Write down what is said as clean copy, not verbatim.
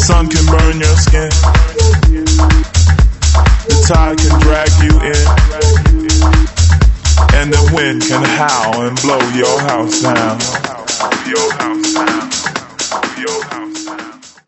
sun can burn your skin. The tide can drag you in. And the wind can howl and blow your house down. Your house down.